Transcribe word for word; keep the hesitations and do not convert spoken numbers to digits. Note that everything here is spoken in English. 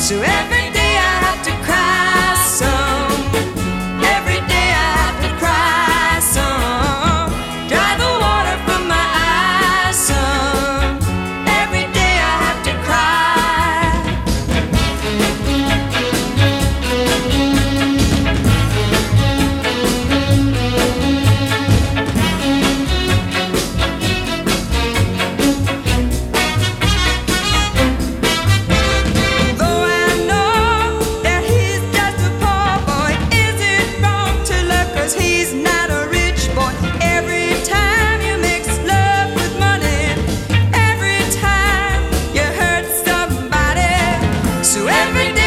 So every day I have to cry some. Every day I have to cry some. Dry the water from my eyes some. Every day I have to cry. Though I know that he's just a poor boy, is it wrong to love 'cause he's not a rich boy? Every time you mix love with money, every time you hurt somebody. So every day